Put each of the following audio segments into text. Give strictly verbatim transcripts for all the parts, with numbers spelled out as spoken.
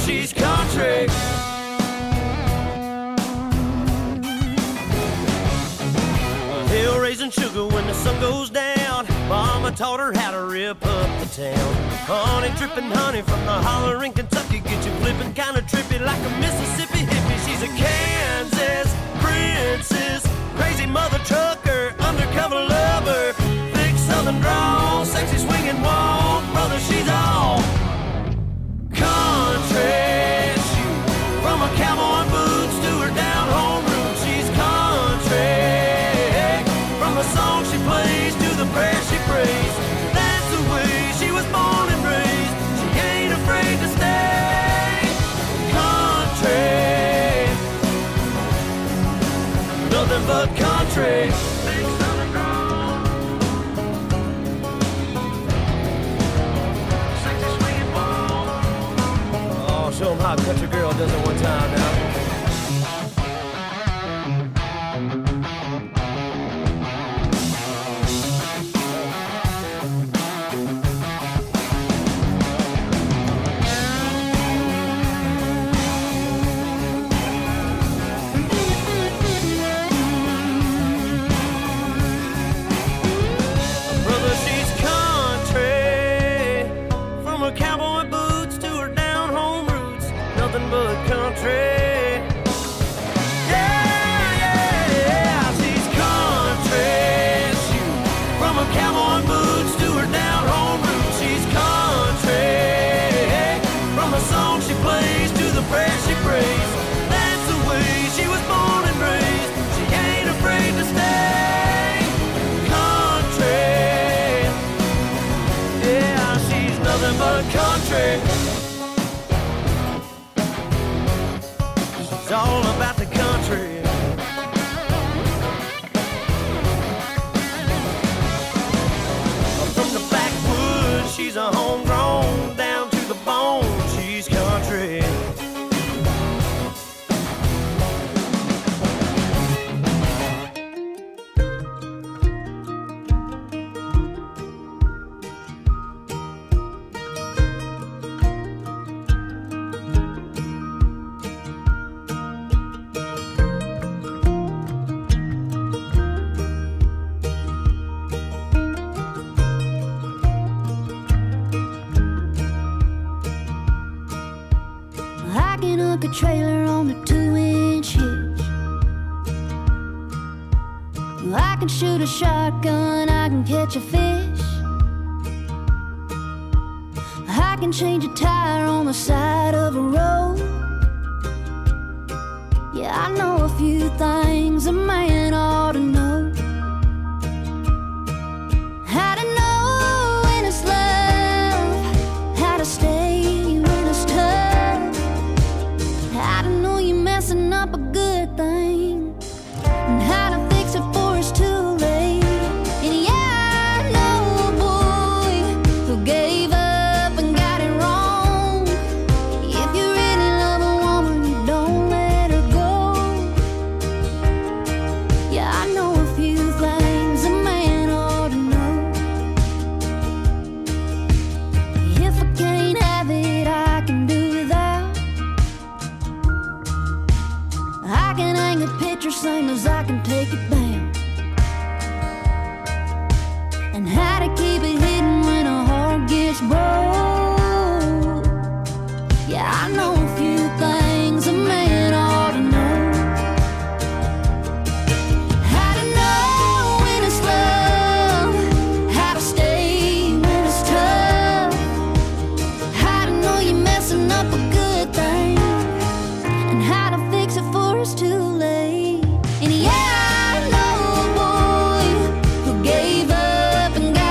she's country. Hell raising sugar when the sun goes down. Mama taught her how to rip up the town. Honey dripping honey from the holler in Kentucky. Get you flipping kinda trippy like a Mississippi hippie. She's a Kansas princess, crazy mother trucker, undercover lover, thick southern drawl, sexy swinging walk. Brother, she's all country. From her cowboy boots to her down home roots, she's country. From the song she plays to the prayer she prays, that's the way she was born and raised. She ain't afraid to stay country. Nothing but country. Big southern girl, sexy swinging ball. Oh, show 'em how a country girl does it one time now. Country. It's all about the country. From the backwoods, she's a homegrown, down to the bone, she's country. A trailer on the two-inch hitch. I can shoot a shotgun, I can catch a fish. I can change a tire on the side of a road. Yeah, I know a few things a man ought to know. How to know when it's love, how to stay when it's tough. How to know you're messing up a good thing, and how to fix it before it's too late. And yeah, I know a boy who gave up and got it wrong. If you really love a woman, you don't let her go. Yeah, I know a few things a man ought to know. If I can't have it, I can do without. I can hang a picture same as I can take it down. And how to keep it hidden when a heart gets broke. Yeah, I know a few things a man ought to know. How to know when it's love, how to stay when it's tough. How to know you're messing up a good thing, and how to fix it before it's too late. And yeah, I know a boy who gave up and got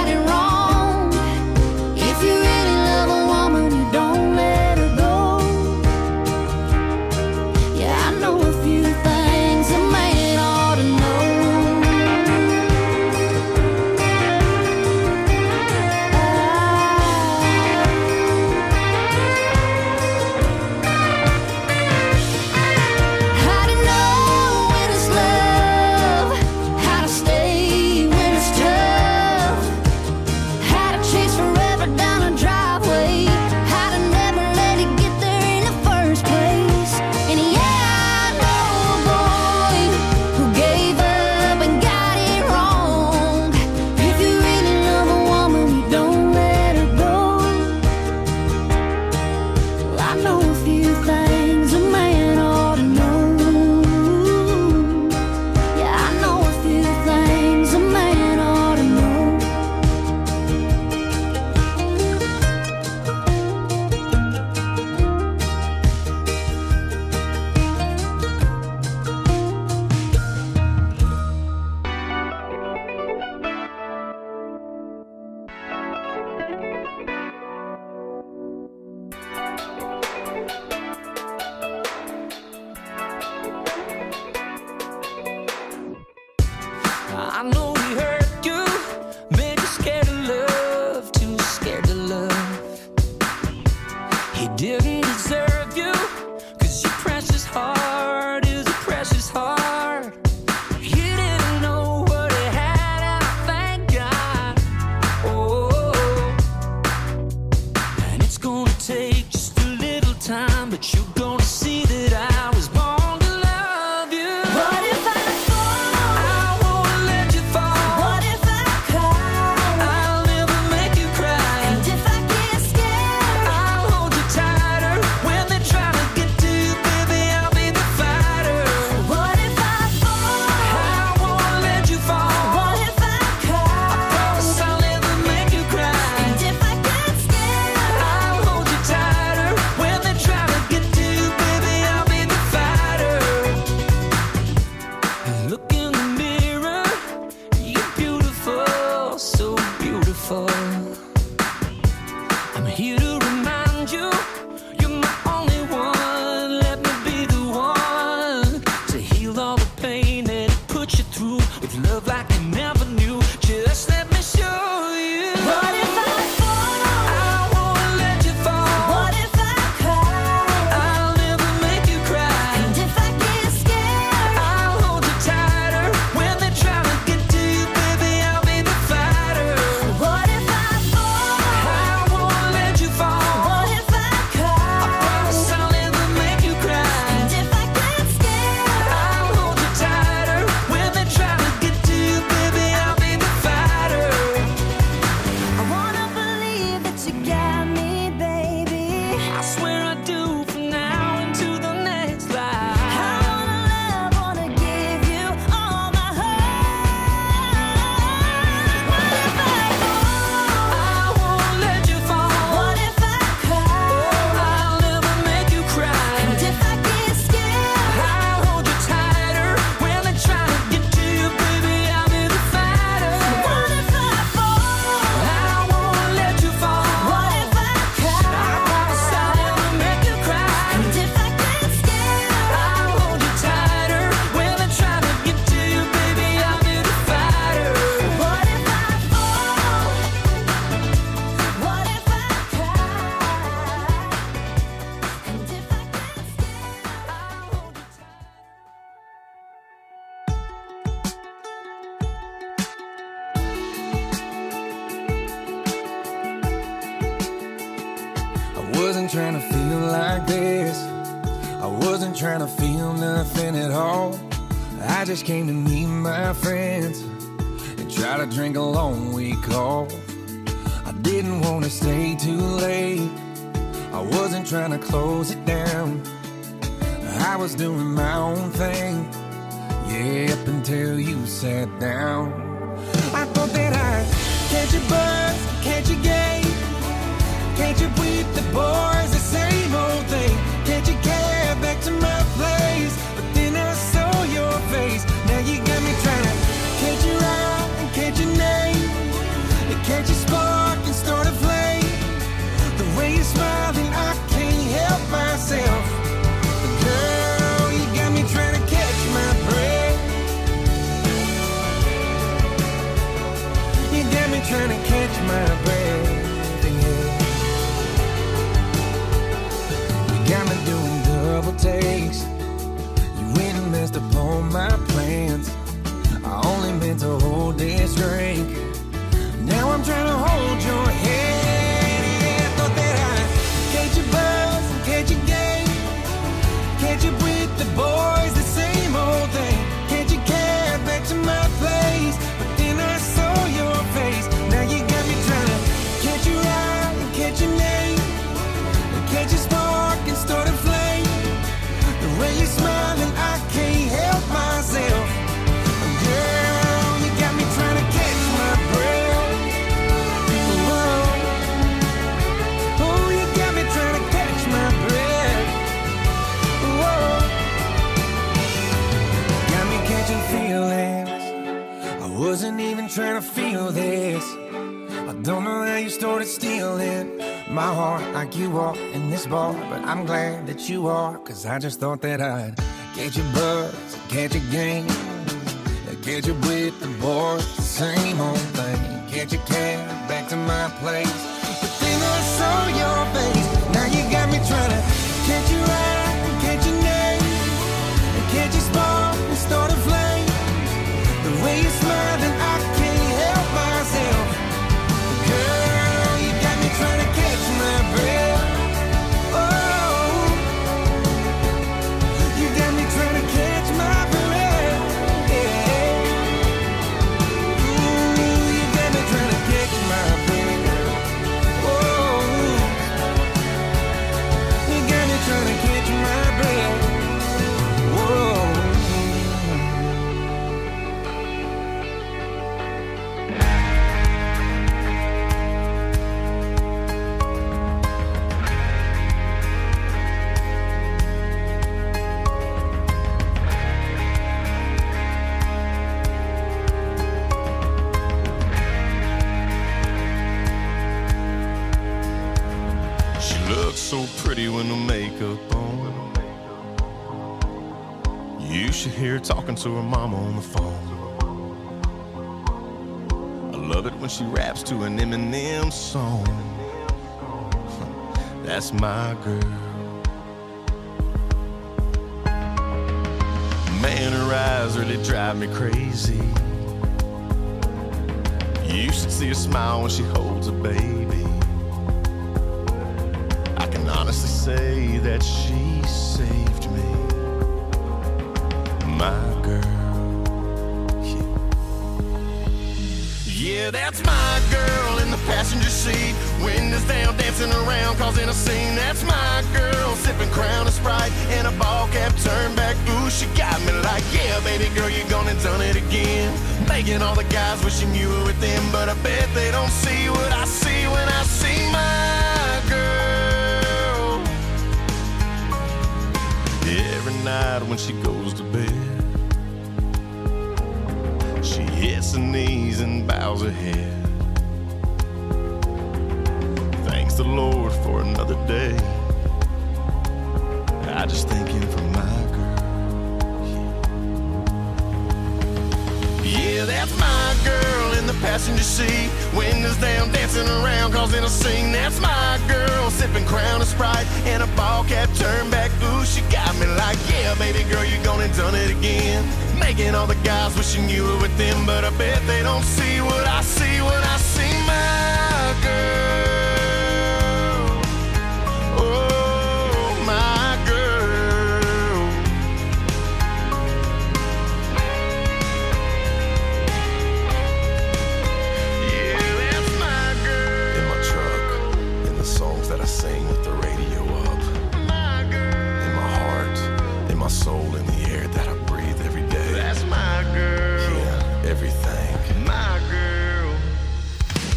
wasn't trying to feel like this. I wasn't trying to feel nothing at all. I just came to meet my friends and try to drink a long week off. I didn't want to stay too late. I wasn't trying to close it down. I was doing my own thing, yeah, up until you sat down. I thought that I'd catch a buzz, catch a game, catch up with the boys, the same old thing. Catch a cab back to my place, but then I saw your face. Now you got me trying to catch your eye and catch your name, and catch a spark and start a flame. The way you're smiling, I can't help myself. Girl, you got me trying to catch my breath. You got me trying to catch my breath. Yeah. You got me doing double takes. You went and messed up all my plans. I only meant to hold this drink. Now I'm trying to hold your hand. Yeah, I thought that I'd catch a buzz and catch a game, catch up with the boys, the same old thing. Catch a cab back to my place, but then I saw your face. Now you got me trying to catch your eye and catch your name, and catch a spark and start a flame. The way you're smiling, I can't help myself. Girl, you got me trying to catch my breath. Whoa. Oh, you got me trying to catch my breath. Whoa. Got me catching feelings. I wasn't even trying to feel this. I don't know how you started stealing my heart like you are in this bar, but I'm glad that you are, cause I just thought that I'd catch a buzz, catch a game, catch up with the boys, the same old thing. Catch a cab back to my place, but then I saw your face. Now you got me trying to catch your eye and catch your name, and catch a spark and start a flame. The way you're smiling, I can't help myself. Girl, you got me trying to catch my breath. Oh, you got me trying to catch my breath. Yeah. Ooh, you got me trying to catch my breath. Oh, you got me trying to catch my breath. Whoa. She looks so pretty with no makeup on. You should hear her talking to her mama on the phone. I love it when she raps to an Eminem song. That's my girl. Man, her eyes really drive me crazy. You should see her smile when she holds a baby. I can honestly say that she saved me. My girl, yeah. Yeah, that's my girl in the passenger seat. Windows down, dancing around, causing a scene. That's my girl, sipping Crown and Sprite in a ball cap, turn back. Ooh, she got me like, yeah, baby girl, you gone and done it again. Making all the guys wishing you were with them, but I bet they don't see what I see when I see my girl. Every night when she goes to bed, she hits her knees and bows her head. Thanks the Lord for another day. I just thank him for my girl. Yeah, yeah, that's my girl in the passenger seat. Windows down, dancing around, causing a scene. That's my girl, sipping Crown and Sprite in a ball cap, turn back. Ooh, she got me like, yeah, baby girl, you gone and done it again. Making all the guys wishing you were with them, but I bet they don't see what I see when I see my girl. Oh,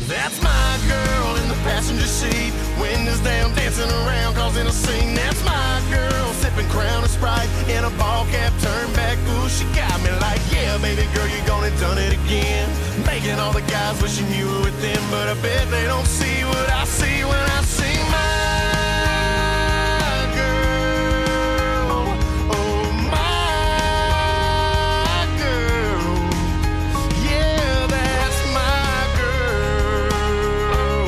That's my girl in the passenger seat. Windows down, dancing around, causing a scene. That's my girl, sipping Crown and Sprite in a ball cap, turn back. Ooh, she got me like, yeah, baby girl, you gone and done it again. Making all the guys wishing you were with them, but I bet they don't see what I see when I see my girl. Oh, my girl. Yeah, that's my girl.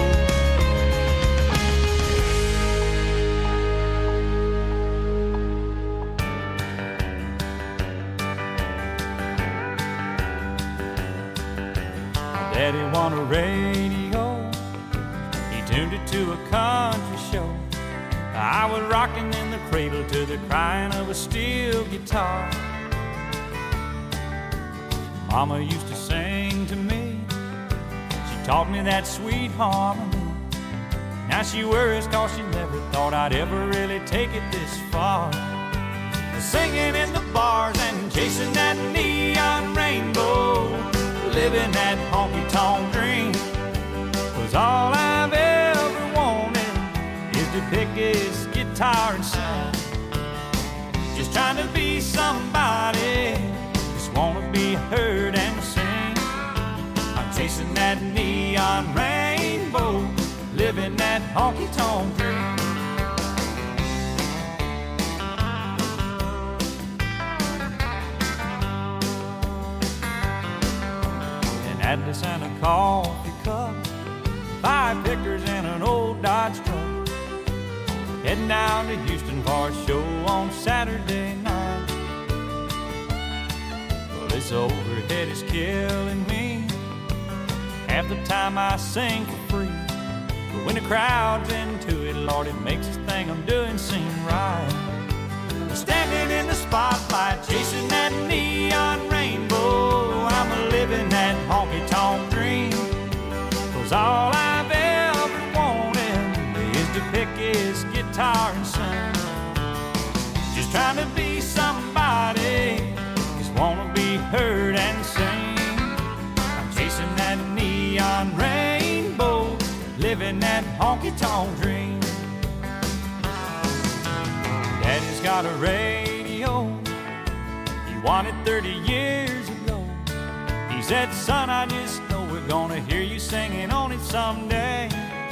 Daddy won a radio, he tuned it to a country show. I was rocking in the cradle to the crying of a steel guitar. Mama used to sing to me, she taught me that sweet harmony. Now she worries cause she never thought I'd ever really take it this far. Singing in the bars and chasing that neon rainbow, living that honky-tonk dream was all I've ever wanted, is to pick his guitar and sing. Just trying to be somebody, just wanna be heard and sing. I'm chasing that neon rainbow, living that honky-tonk dream. Atlas and a coffee cup, five pickers and an old Dodge truck, heading down to Houston for a show on Saturday night. Well, this overhead is killing me. Half the time I sing for free, but when the crowd's into it, Lord, it makes this thing I'm doing seem right. Standing in the spotlight, chasing that neon rainbow, I'm a living that honky-tonk dream. Cause all I've ever wanted is to pick his guitar and sing. Just trying to be somebody, just wanna be heard and sing. I'm chasing that neon rainbow, living that honky-tonk dream. Daddy's got a radio, he won it thirty years ago. He said, son, I just know we're gonna hear you singing on it someday.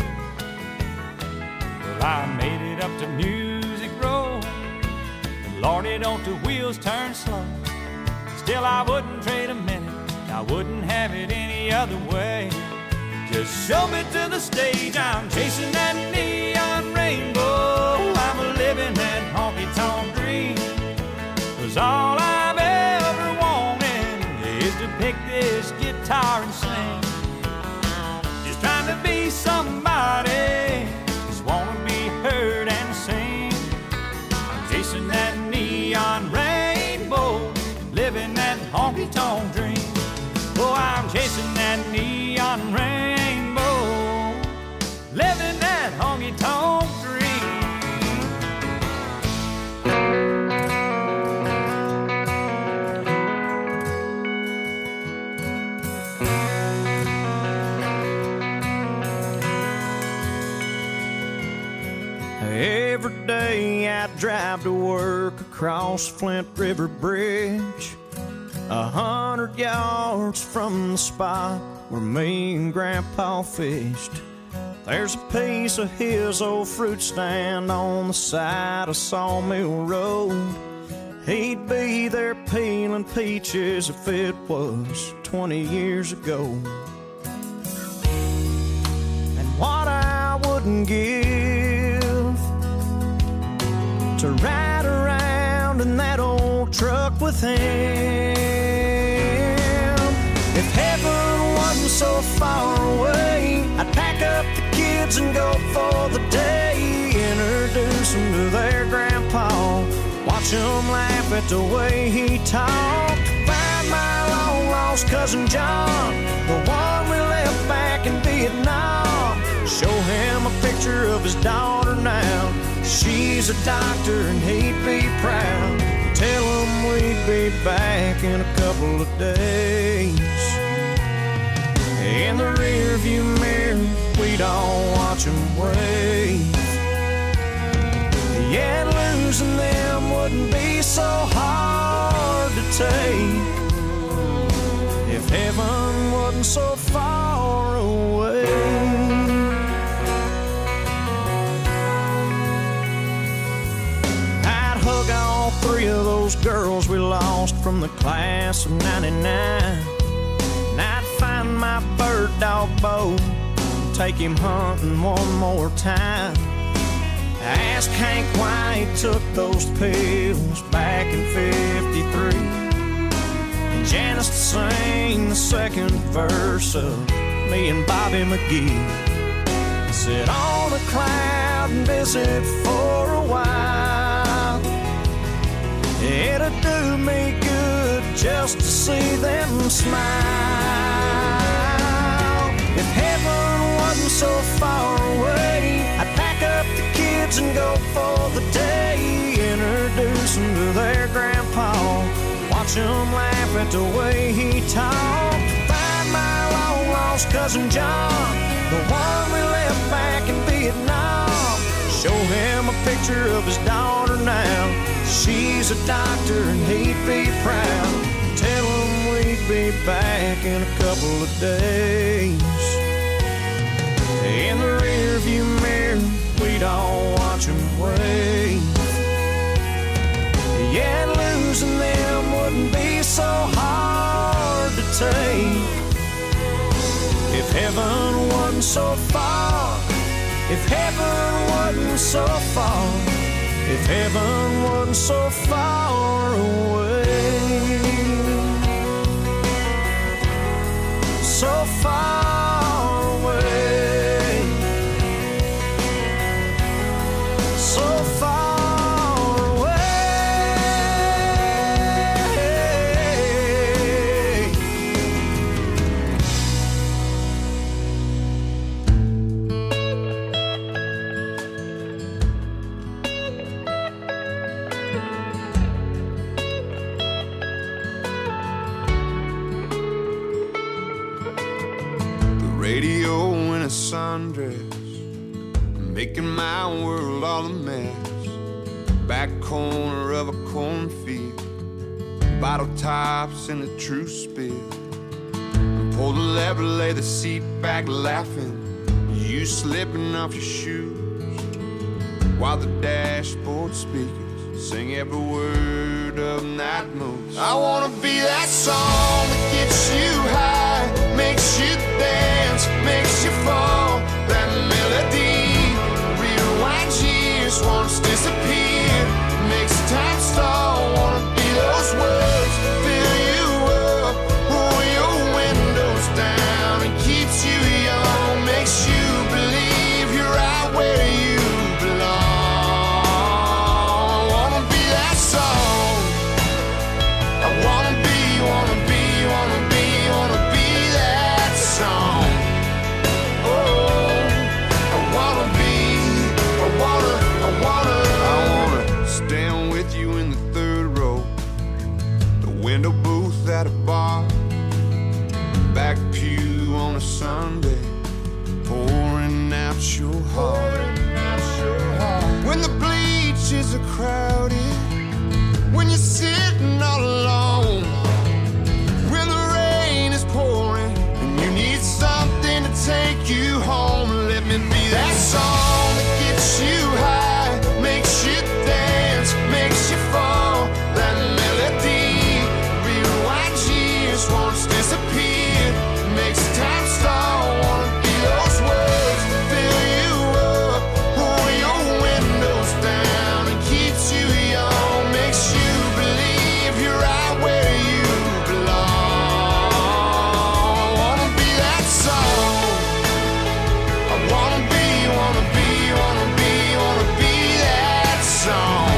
Well, I made it up to Music Row, and Lordy, don't the wheels turn slow. Still, I wouldn't trade a minute, I wouldn't have it any other way. Just show me to the stage, I'm chasing that neon rainbow, I'm a living that honky-tonk dream. Cause all I've ever wanted is to pick this guitar and sing. Just trying to be somebody, just wanna be heard and sing. I'm chasing that neon rainbow, living that honky-tonk dream. Oh, I'm chasing that neon rainbow, living that honky-tonk dream. Every day I drive to work across Flint River Bridge, a hundred yards from the spot where me and Grandpa fished. There's a piece of his old fruit stand on the side of Sawmill Road. He'd be there peeling peaches if it was twenty years ago. And what I wouldn't give to ride around in that old truck with him. If heaven wasn't so far away, I'd pack up the kids and go for the day. Introduce them to their grandpa, watch them laugh at the way he talked. Find my long lost cousin John, the one we left back in Vietnam. Show him a picture of his daughter now. She's a doctor and he'd be proud. Tell him we'd be back in a couple of days. In the rear view mirror, we'd all watch them wave. Yet losing them wouldn't be so hard to take if heaven wasn't so far away. I'd hug all three of those girls we lost from the class of ninety-nine. And I'd find my bird dog Bo, take him hunting one more time. I asked Hank why he took those pills back in fifty-three, and Janice to sing the second verse of me and Bobby McGee. Sit on a cloud and visit for a while. It'd do me good just to see them smile. If heaven wasn't so far away, I'd pack up the kids and go for the day. Introduce them to their grandpa, watch him laugh at the way he talked. Find my long lost cousin John, the one we left back in Vietnam. Show him a picture of his daughter now. She's a doctor and he'd be proud. Tell him we'd be back in a couple of days. In the rear view mirror, we'd all watch him wave. Yeah, losing them wouldn't be so hard to take if heaven wasn't so far. If heaven wasn't so far. If heaven wasn't so far away. So far away. So far away. Radio in a sundress, making my world all a mess. Back corner of a cornfield, bottle tops in a true spill. Pull the lever, lay the seat back laughing, you slipping off your shoes, while the dashboard speakers sing every word of Night Moves. I wanna be that song that gets you high, makes you dance, makes you fall. That melody rewinds years, wants to disappear, makes time stall. Wanna be those words, fill you up, roll your windows down, and keeps you young, makes you believe you're right where you belong. I wanna be that song. I wanna be, wanna be, wanna be, wanna be that song. Oh, I wanna be, I wanna, I wanna, I wanna stand with you in the third row, the window booth at a bar, back pew on a Sunday, pouring out your heart. when the bleachers are crowded, when you're sitting all alone, when the rain is pouring and you need something to take you home. Let me be that song that gets you high, makes you dance, makes you fall. That melody rewinds years, wants to disappear, makes time stall. Wanna be those words, fill you up, roll your windows down, and keeps you young, makes you believe you're right where you belong. I wanna be that song. I wanna be, wanna be, wanna be, wanna be that song.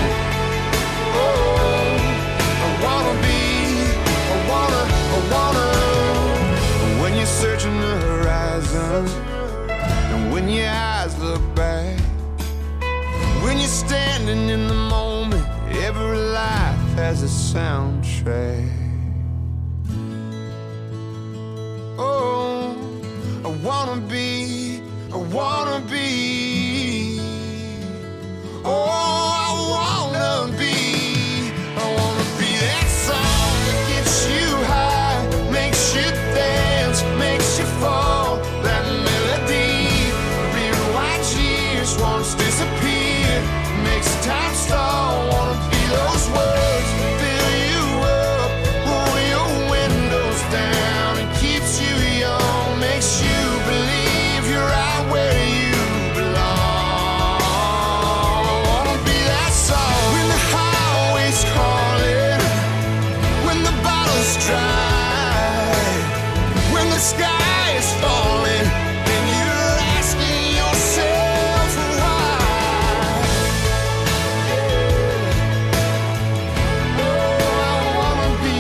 Oh, I wanna be, I wanna, I wanna. When you're searching the horizon, and when your eyes look back, When you're standing in the moment, every life has a soundtrack. oh, wanna be, I wanna be. Oh, I wanna be, I wanna be that song that gets you high, makes you dance, makes you fall. That melody, rewind years, once disappear, makes time stall. Wanna be those words, fill you up, roll your windows down, and keeps you young, makes you believe you're right where you belong. Wanna be that song when the highway's calling, when the bottle's dry, when the sky is falling, and you're asking yourself why. Oh, I wanna be,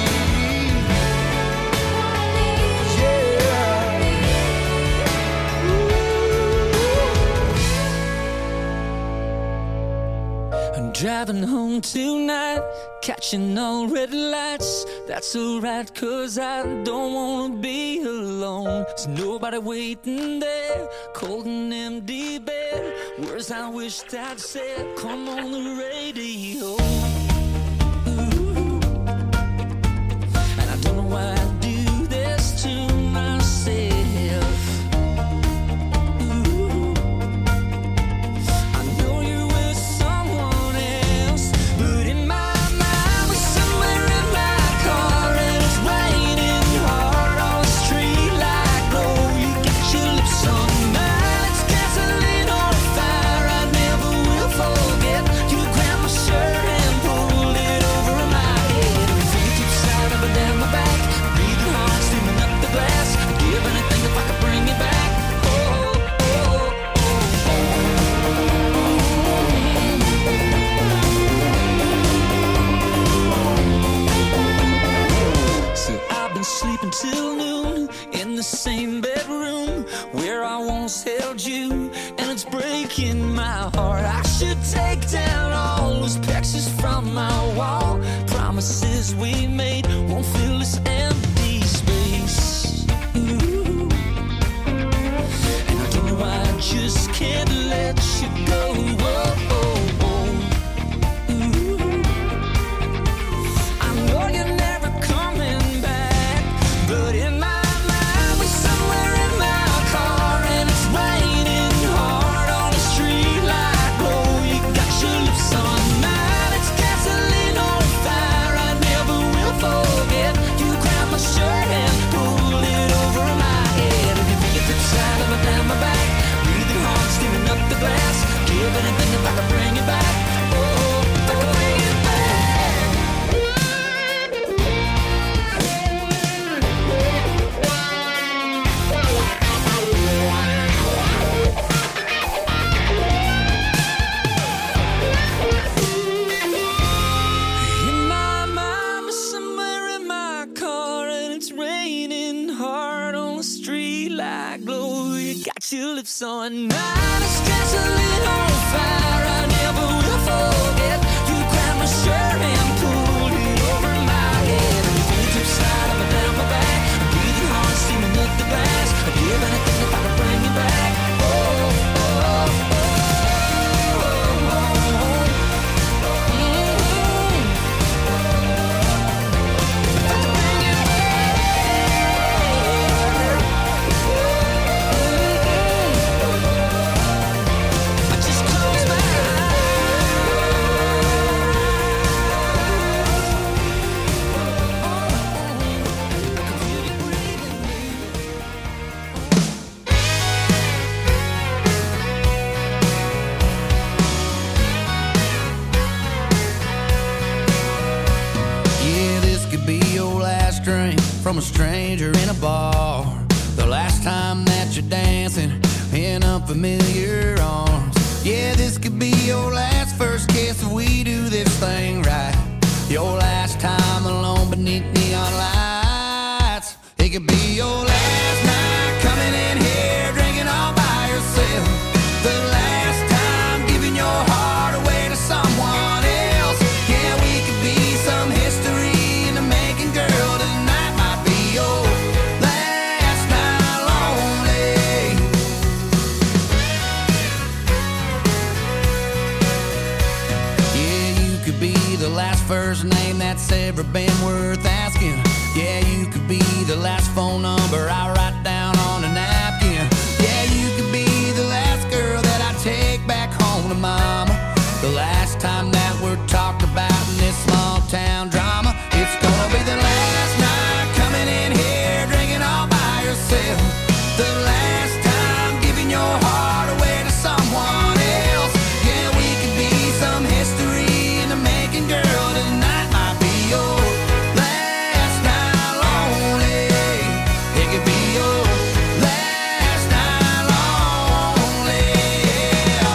I'm driving home tonight, catching all red lights. That's alright, cause I don't wanna be alone. There's nobody waiting there, cold and empty bed. Words I wished I'd said, come on the radio. Ooh. And I don't know why I do this to myself. Ooh. I know you're with someone else, but in my mind we're somewhere in my car, and it's raining hard on the street like glow. You got your lips on mine, it's gasoline on fire. I never will forget. You grabbed my shirt and pulled it over my head. And fingertips side up and down my back, breathing hard, steaming up the glass. I'd give anything if I could bring you back. Oh, oh, oh. So I've been sleeping till noon in the same bedroom where I once held you, and it's breaking my heart. I should take down all those pictures from my wall. Promises we made won't fill this empty space. Ooh. And I don't know why I just can't let you go. Oh, oh, oh. Ooh. I know you're never coming back, but in my mind we're somewhere in my car, and it's raining hard on the street like glow. You got your lips on mine, it's gasoline on fire. I never will forget. You grabbed my shirt and pulled it over my head, and your fingertips side up and down my back, breathing hard, steaming up the glass. Give anything if I could bring you back. Oh, if I could bring you back. In my mind, we're somewhere in my car, and it's raining hard on the street like glow. You got your lips on mine, it's gasoline on fire. I never will forget. You grabbed my shirt and pulled it over my head, and your fingertips side up and down my back, breathing hard, steaming up the glass. I'd give anything if I could bring you back. Oh, oh, oh, oh, oh, oh. Mm-hmm. If I could bring you back. I just close my Yeah, this could be your last drink from a stranger in a bar. The last time that you're dancing in unfamiliar arms. Yeah, this could be your last first kiss if we do this thing right. Your last time alone beneath neon lights. It could be your last night coming in here drinking all by yourself. The last time giving your heart away to someone else. Yeah, we could be some history in the making, girl. Tonight might be your last night lonely. first name that's ever been worth asking. Yeah, you could be the last phone number I write down on a napkin. Yeah, you could be the last girl that I take back home to mama. The last time that we're talked about in this small town drama. It's gonna be the last night coming in here drinking all by yourself. The last time giving your heart away to someone else. Yeah, we could be some history in the making, girl. Tonight might be your last night lonely. It could be your last night lonely. Yeah.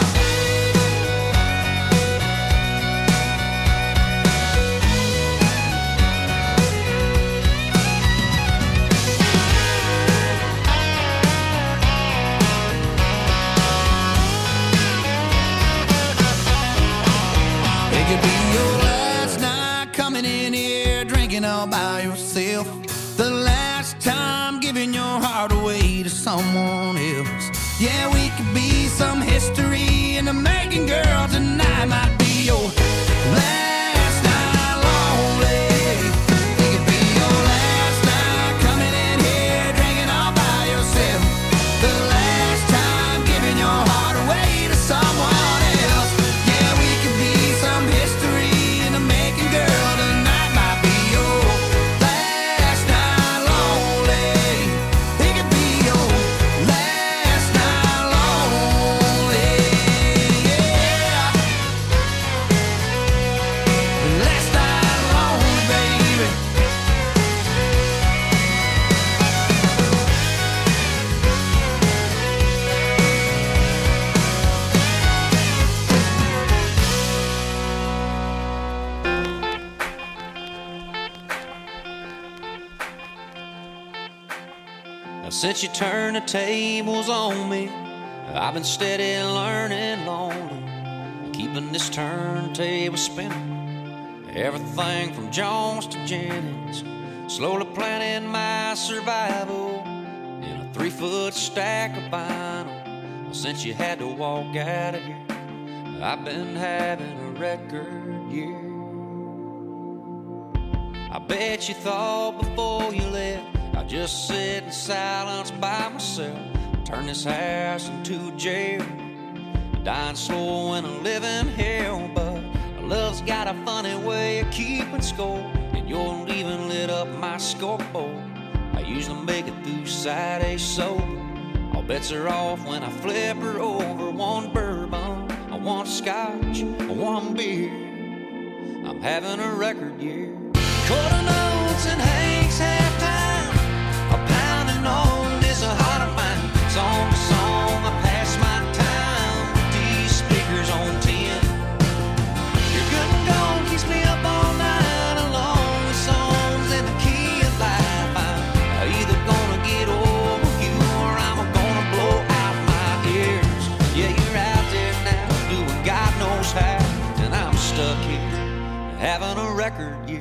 It could be your last night coming in here drinking all by yourself. The last time giving your heart away to someone else. Yeah, we could be some history in the making, girl. Tonight might be your last night lonely. It could be your last night coming in here drinking all by yourself. The last time giving your heart away to someone else. Yeah, we could be some history in the making, girl. Tonight might be your last night lonely. It could be your last night lonely. Yeah. Last night lonely, baby. Now, since you turned the tables on me, I've been steady learning lonely, keeping this turntable spinning. Everything from Jones to Jennings, slowly planning my survival in a three-foot stack of vinyl. Since you had to walk out of here, I've been having a record year. I bet you thought before you left I'd just sit in silence by myself, turn this house into jail, dying slow in a living hell. But love's got a funny way of keeping score, and your leaving lit up my scoreboard. I usually make it through Saturday sober. All bets are off when I flip her over. One bourbon, one scotch, one beer. I'm having a record year. Quarter notes and Hank's halftime, a pounding on this heart of mine. Song to song, I pass my time with these speakers on ten. Your good and gold keeps me up all night, along with songs in the key of life. I'm either gonna get over you or I'm gonna blow out my ears. Yeah, you're out there now doing God knows how, and I'm stuck here having a record year.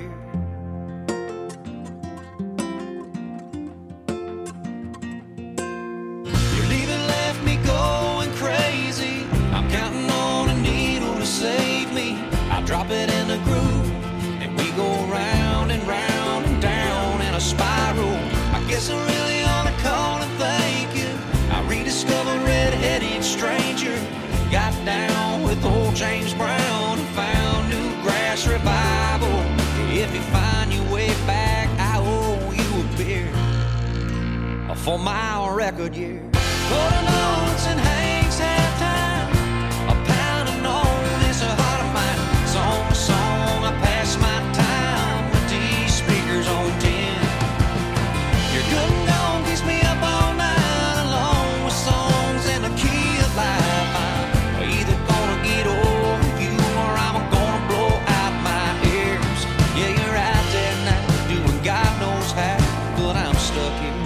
Save me, I'll drop it in the groove, and we go round and round and down in a spiral. I guess I really ought to call and thank you. I rediscovered Red-Headed Stranger, got down with old James Brown, and found new grass revival. If you find your way back, I owe you a beer for my record year. Quarter notes and Hank's halftime, a pounding on this heart of mine. Song to song, I pass my time with these speakers on ten. Your good and gone keeps me up all night, along with songs in the key of life. I'm either gonna get over you or I'm gonna blow out my ears. Yeah, you're out there now doing God knows how, but I'm stuck here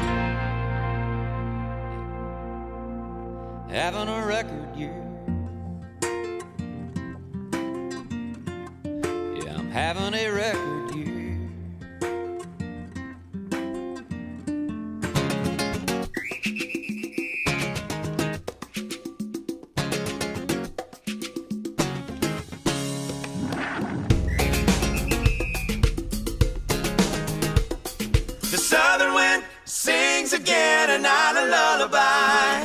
having a record year. Yeah, I'm having a record year. night a lullaby.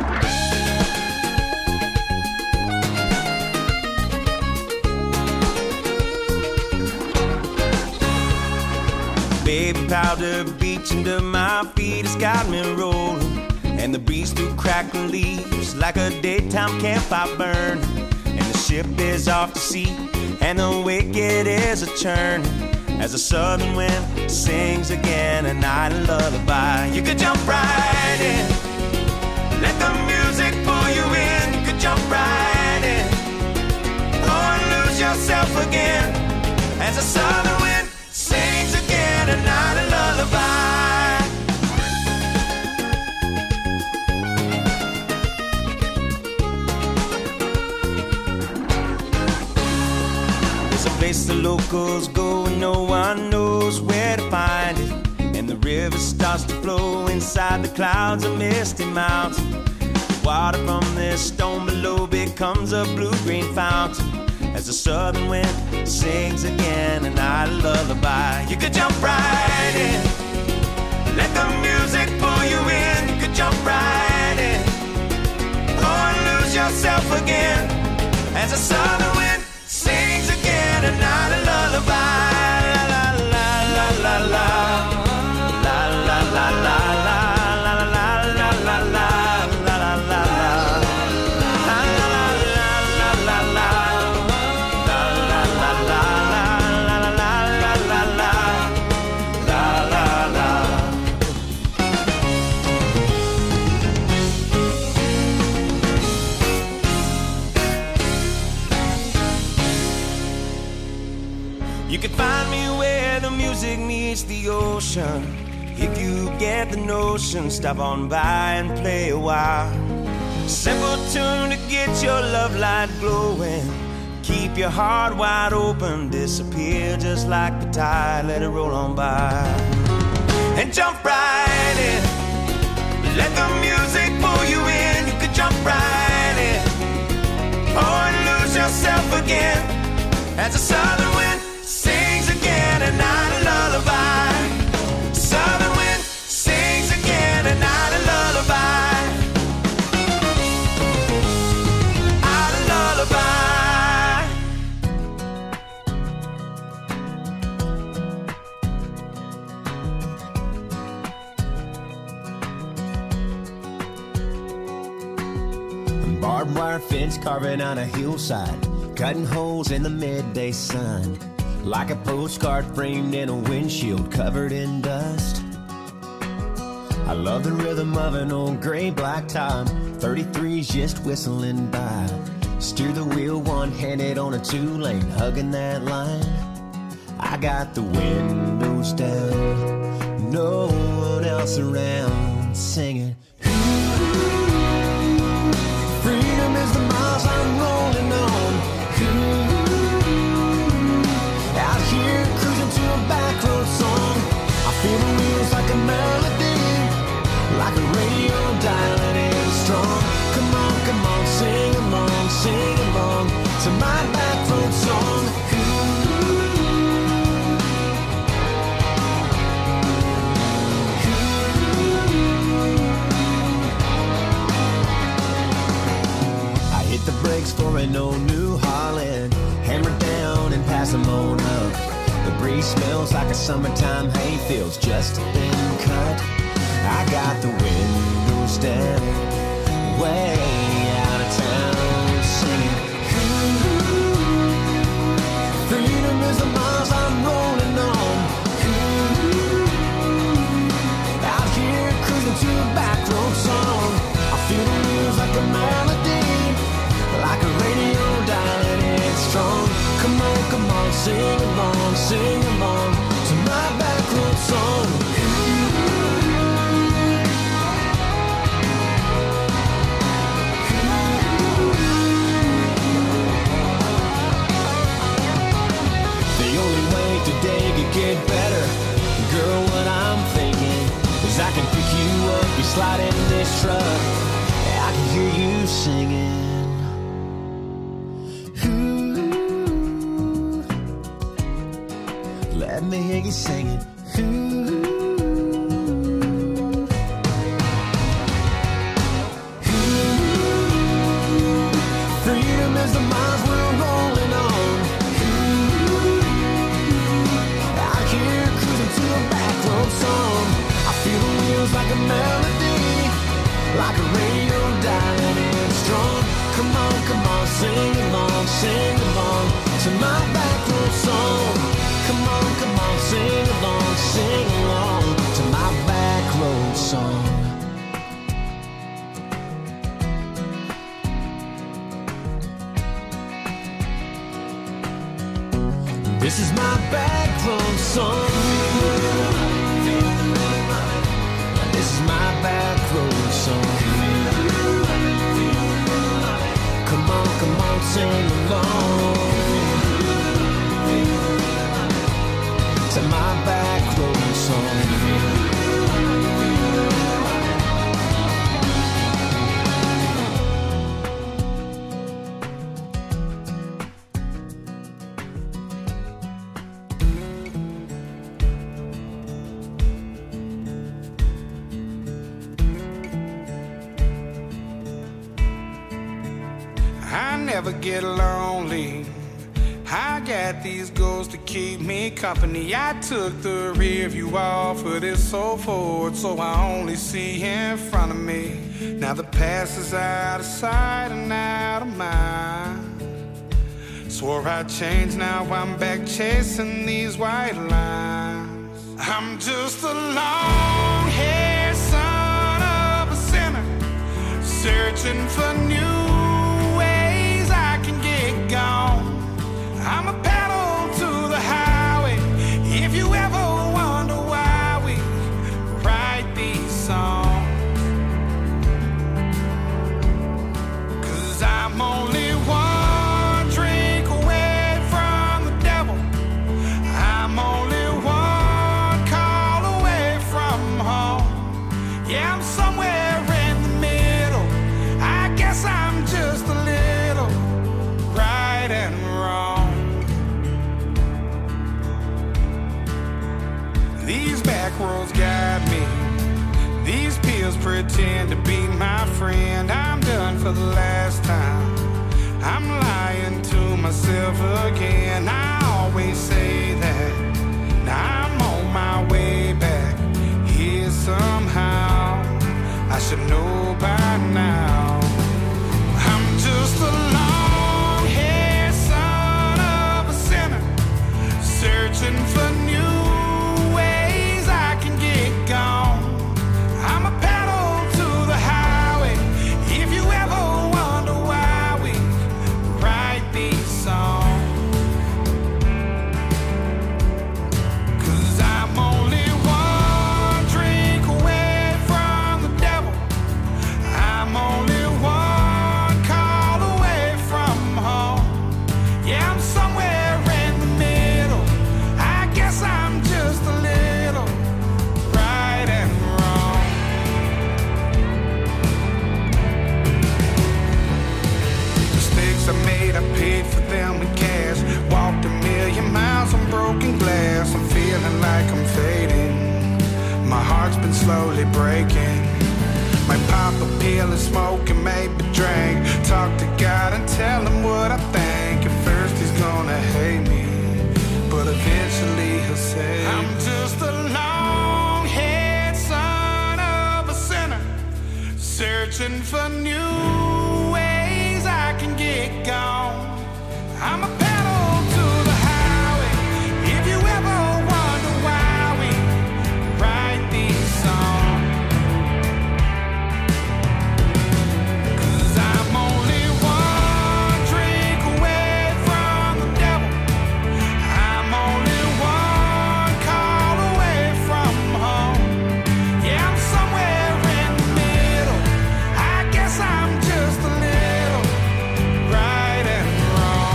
Baby powder beach under my feet has got me rolling, and the breeze through crackling leaves like a daytime campfire burn. And the ship is off to sea, and the wicked is a churn, as the southern wind sings again a night of lullaby. You could jump right in, let the music pull you in. You could jump right in, or lose yourself again, as the southern wind sings again a night of lullaby. There's a place the locals go and no one knows where to find it, and the river starts to flow inside the clouds of misty mountain. The water from this stone below becomes a blue-green fountain, as the southern wind sings again a night of lullaby. You could jump right in, let the music pull you in. You could jump right in, or lose yourself again, as the southern wind sings again a night of lullaby. La la la la la la la la la la la la la la la. You could find me where the music meets the ocean. If you get the notion, stop on by and play a while. Simple tune to get your love light glowing. Keep your heart wide open, disappear just like the tide, let it roll on by. And jump right in, let the music pull you in. You could jump right in, or lose yourself again, as the southern wind sings again a night of lullaby. Southern wind sings again a night of lullaby. Night of lullaby. Barbed wire fence carving on a hillside, cutting holes in the midday sun, like a postcard framed in a windshield covered in dust. I love the rhythm of an old gray black top, thirty-threes just whistling by. Steer the wheel one-handed on a two-lane, hugging that line. I got the windows down, no one else around, singing. Freedom is the miles I'm rolling on. Out here cruising to a back road song. I feel the wheels like a melody, like a radio dialing in strong. Come on, come on, sing along, sing along to my back road song. I hit the brakes for an old New Holland, hammer down and pass them on up. The breeze smells like a summertime hayfield's just been cut. I got the windows down, way out of town, singing. Freedom is the miles I'm rolling on. Out here cruising to a back road song. I feel the wheels like a melody, like a radio dialing in strong. Come on, come on, sing along, sing along to my back road song. The only way today could get better, girl, what I'm thinking is I can pick you up, you slide in this truck, I can hear you singing. Let me hear you singing. Ooh. come on, sing along, sing along to my back road song. Come on, come on, sing along, sing along to my back road song. This is my back road song. This is my back road song. Come on, come on, sing along to my back road song. I never get lonely. I got these goals to keep me company. I took the rear view off of this so forward, so I only see in front of me. Now the past is out of sight and out of mind. Swore I'd change, now I'm back chasing these white lines. I'm just a long-haired son of a sinner, searching for new ways I can get gone. I'm a pedal to the highway. If you ever wonder why we write these songs, 'cause I'm only one drink away from the devil. I'm only one call away from home. Yeah, I'm somewhere in the middle. I guess I'm just a little right and wrong. These back roads guide me. These pills pretend to be my friend. I'm done for the last time. I'm lying to myself again. I always say that. Now I'm on my way back here somehow. I should know by now. I'm just a long-haired son of a sinner, searching for new gone. I'm a pedal to the highway. If you ever wonder why we write these songs, 'cause I'm only one drink away from the devil. I'm only one call away from home. Yeah, I'm somewhere in the middle. I guess I'm just a little right and wrong. Mistakes I made, I paid for them with cash. Walked a million miles on broken glass. I'm feeling like I'm fading. My heart's been slowly breaking. Might pop a pill and smoke and maybe drink. Talk to God and tell him what I think. At first he's gonna hate me, but eventually he'll say, I'm just a long-haired son of a sinner, searching for new ways I can get gone. I'm a pedal to the highway. If you ever wonder why we write these songs, 'cause I'm only one drink away from the devil. I'm only one call away from home. Yeah, I'm somewhere in the middle. I guess I'm just a little right and wrong.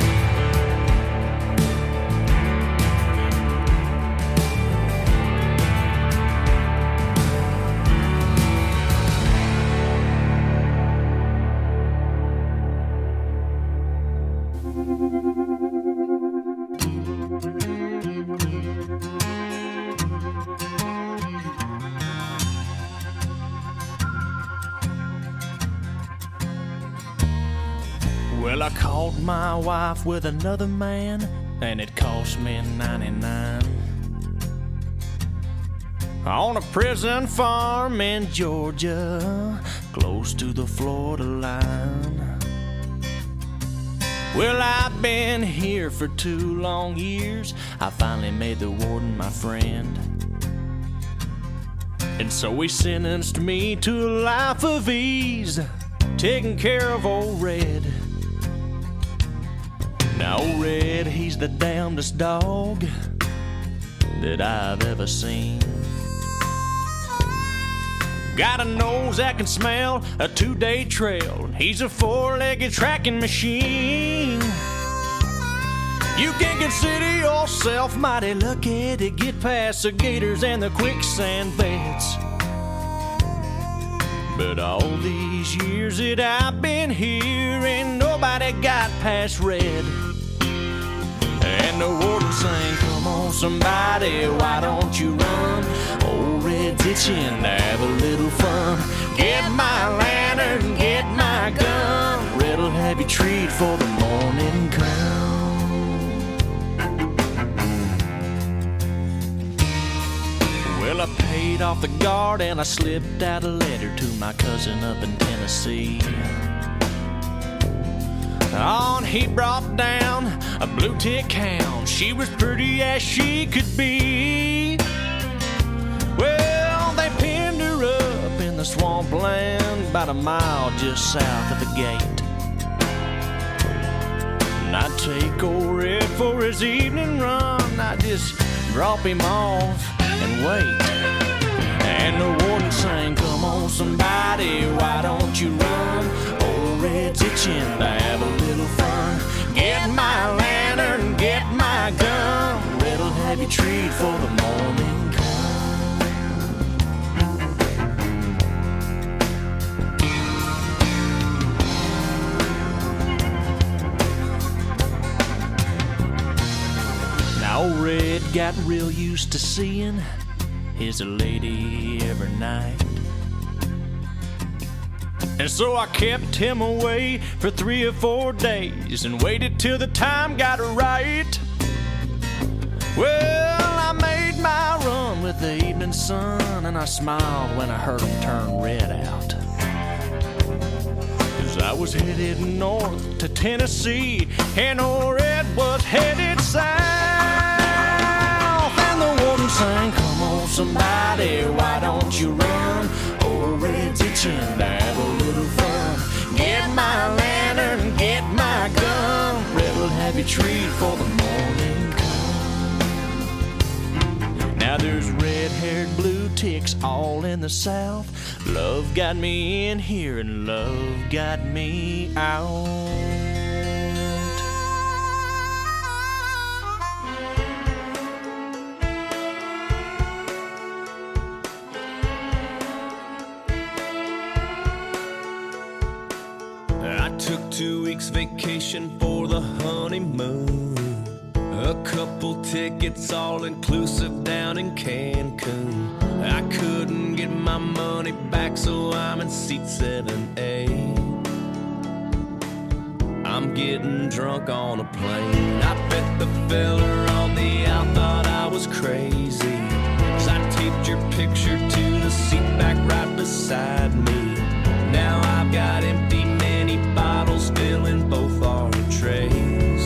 Well, I caught my wife with another man, and it cost me ninety-nine. On a prison farm in Georgia, close to the Florida line. Well, I've been here for two long years. I finally made the warden my friend. And so he sentenced me to a life of ease, taking care of old Red. Now old Red, he's the damnedest dog that I've ever seen. Got a nose that can smell a two-day trail. He's a four-legged tracking machine. You can consider yourself mighty lucky to get past the gators and the quicksand beds. But all these years that I've been here, ain't nobody got past Red. And the warden sang, come on somebody, why don't you run? Old Red's itching to have a little fun. Get my lantern, get my gun. Red'll have you treat for the morning come. Well, I paid off the guard and I slipped out a letter to my cousin up in Tennessee. On he brought down a blue tick hound. She was pretty as she could be. Well, they pinned her up in the swampland about a mile just south of the gate. And I'd take old Red for his evening run. I'd just drop him off and wait. And the warden sang, come on somebody, why don't you run? Old Red's itching to have a little fun. Get my lantern, get my gun. Red'll have you treat for the morning come. Now old Red got real used to seeing his lady every night. And so I kept him away for three or four days and waited till the time got right. Well, I made my run with the evening sun, and I smiled when I heard him turn Red out. 'Cause I was headed north to Tennessee, and old Red was headed south. And the warden sang, come on somebody, why don't you run? Old Red's itching to have a little fun. Get my lantern, get my gun. Red'll have you treat for the morning come. Now there's red-haired blue ticks all in the south. Love got me in here and love got me out. Took two weeks vacation for the honeymoon. A couple tickets all inclusive down in Cancun. I couldn't get my money back, so I'm in seat seven A. I'm getting drunk on a plane. I bet the fella on the out thought I was crazy, 'cause I taped your picture to the seat back right beside me. Now I've got empty mini bottles filling both our trays.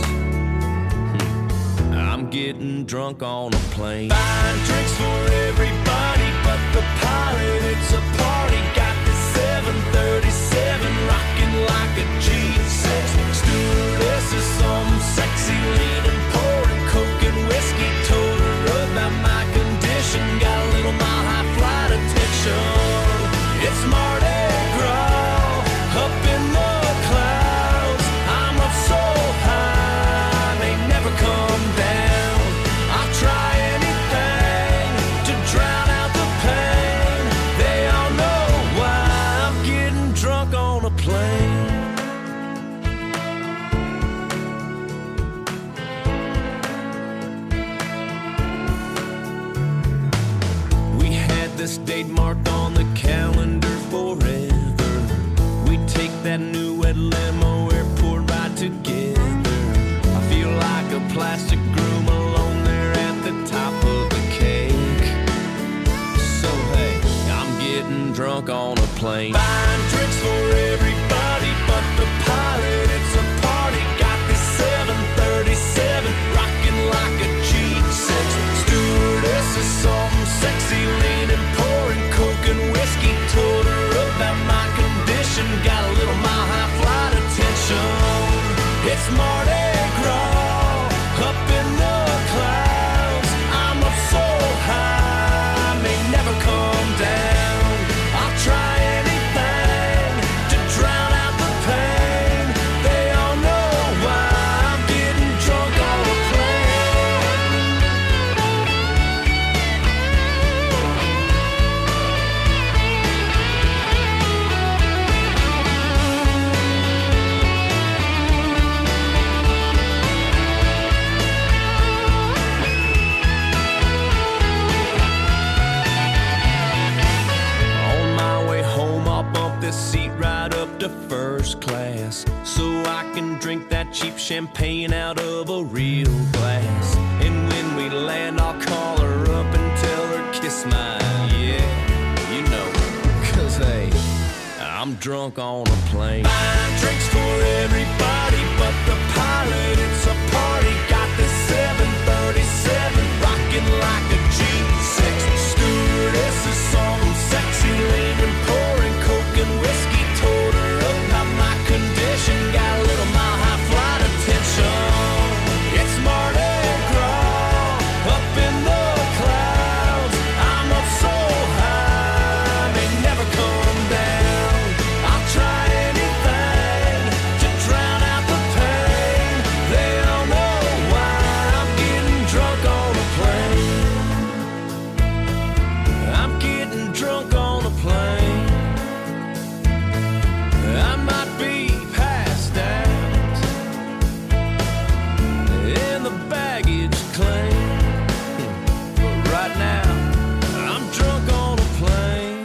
I'm getting drunk on a plane. Buying drinks for everybody but the pilot. It's a party. Got the seven thirty-seven rocking like a G six. Stewardess is some sexy leaning, pouring coke and whiskey. Told her about my condition. Got a little mile high flight attention. It's Mardi Gras up in the clouds. I'm up so high, they never come down. I'll try anything to drown out the pain. They all know why I'm getting drunk on a plane. We had this date marked on the calendar forever. We take that new wet limo airport ride together. I feel like a plastic groom alone there at the top of the cake. So hey, I'm getting drunk on a plane. Buying drinks for everybody but the pilot. It's a party. Got this It's Mardi Gras up in the clouds. I'm up so high, I may never come down. I'll try anything to drown out the pain. They all know why I'm getting drunk on a seat right up to first class, so I can drink that cheap champagne out of a real glass. And when we land, I'll call her up and tell her kiss my, yeah, you know, cause hey, I'm drunk on a plane. Buying drinks for everybody but the pilot, it's a party. Got this seven thirty-seven rocking like a G six. Stewardess is some sexy lady pouring coke and whiskey. Told her about my condition, got a little mile high flight attention. It's Mardi Gras up in the clouds. I'm up so high, I may never come down. I'll try anything to drown out the pain. They all know why I'm getting drunk on a plane. I'm getting drunk on a plane. I might be passed out in the baggage claim, but right now I'm drunk on a plane.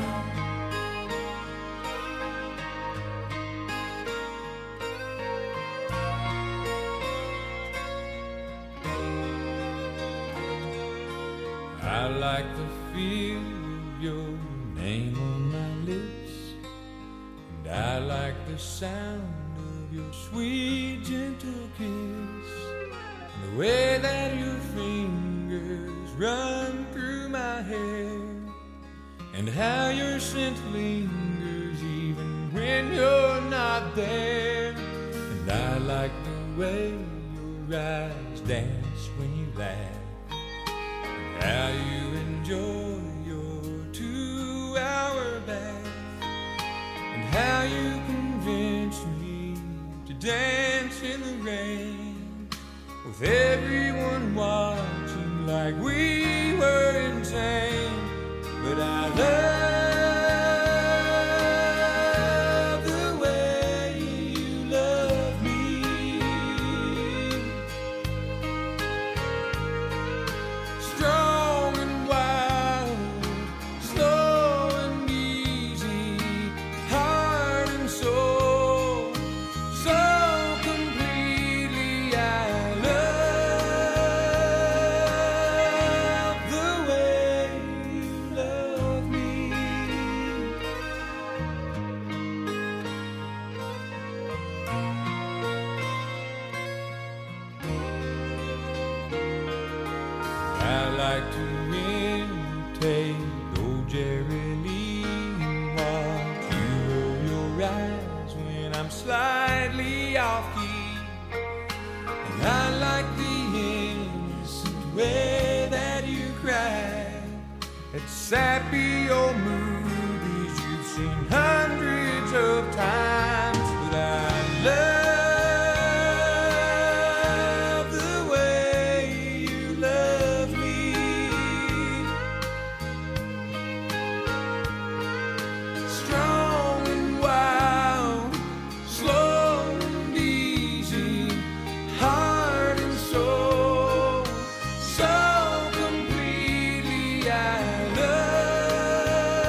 I like the feel of your name on my lips, and I like the sound of your sweet, gentle kiss, and the way that your fingers run through my hair, and how your scent lingers even when you're not there. And I like the way your eyes dance when you laugh, and how you enjoy your two-hour bath, and how you convince me to dance in the rain, with everyone watching like we were insane. But I love the way you love me, strong and wild, slow and easy, heart and soul, so completely. I love the way you love me. I like to imitate old Jerry Lee and watch you roll your eyes when I'm slightly off key. And I like the innocent way that you cry at sappy old movies you've seen hundreds of times. But I love the way you love me, strong and wild, slow and easy, heart and soul, so completely. I love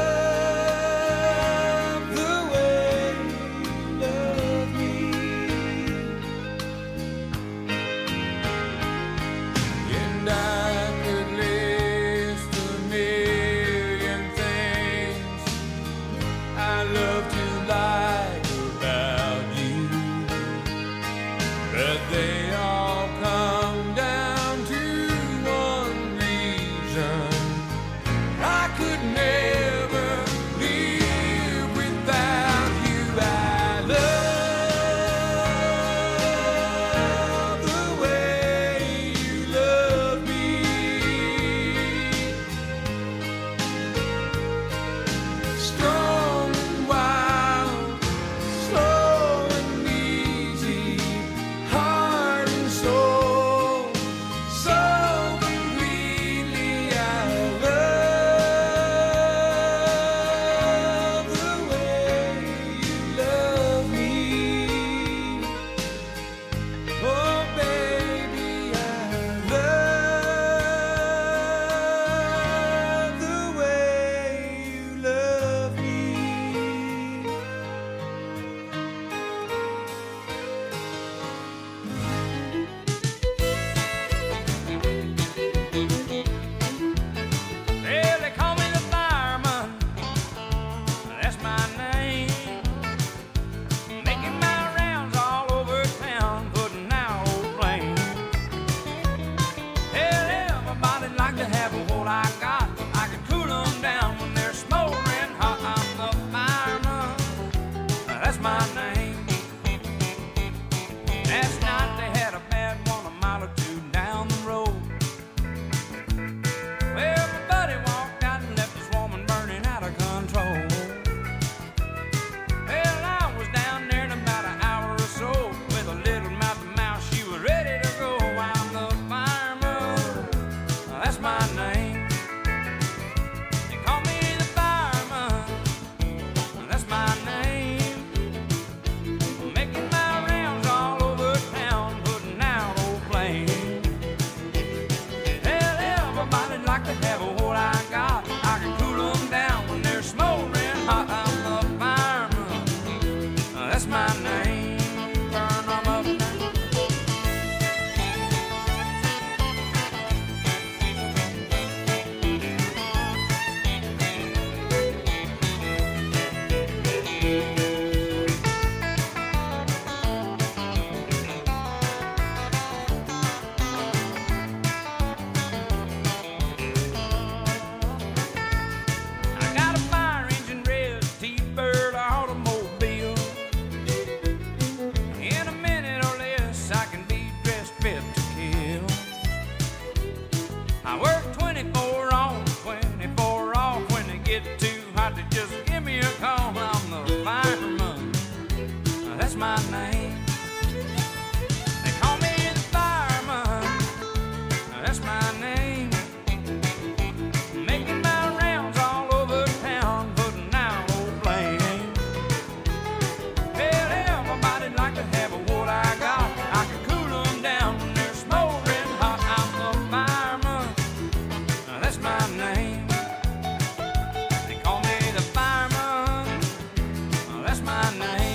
that's my name. They call me the fireman, that's my name. Making my rounds all over town, putting out old flame. Well, everybody'd like to have what I got. I can cool them down when they're smoldering hot. I'm the fireman, that's my name. They call me the fireman, that's my name.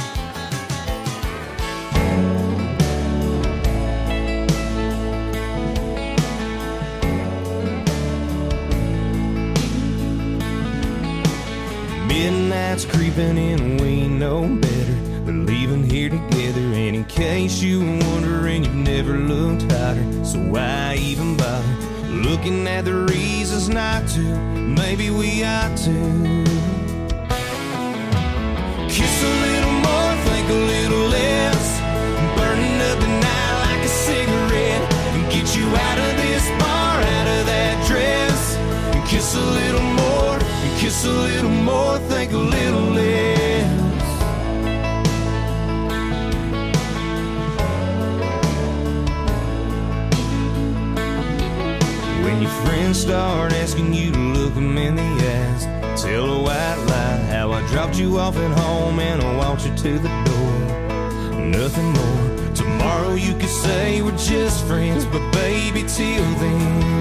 Midnight's creeping in, we know better. We're leaving here together, and in case you were wondering, you've never looked hotter. So why even bother looking at the reasons not to? Maybe we ought to kiss a little more, think a little less, burning up the night like a cigarette, and get you out of this bar, out of that dress, and kiss a little more, and kiss a little more, think a little less. When your friends start asking you to look them in the eyes, tell a white lie how I dropped you off at home and I walked you to the door. Nothing more. Tomorrow you could say we're just friends, but baby, till then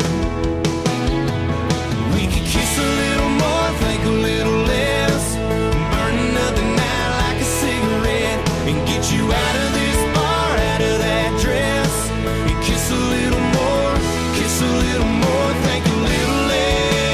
we could kiss a little more, think a little less, burning up the night like a cigarette, and get you out of this bar, out of that dress, and kiss a little more, kiss a little more, think a little less.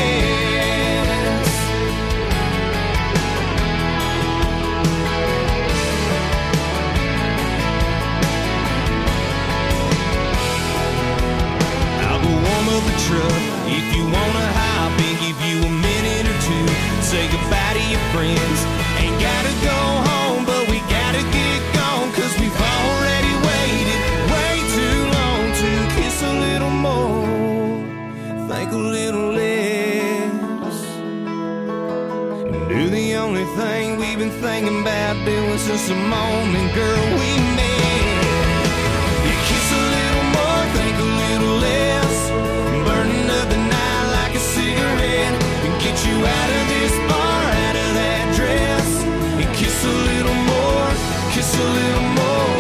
I'll go warm up the truck if you wanna hop in, give you a minute or two, say goodbye to your friends. Ain't gotta go home, but we gotta get gone, cause we've already waited way too long to kiss a little more, think a little less, and do the only thing we've been thinking about doing since the moment, girl, we met. You kiss a little more, think a little less, burning up the night like a cigarette, and get you out of this bar, out of that dress, and kiss a little more, kiss a little more.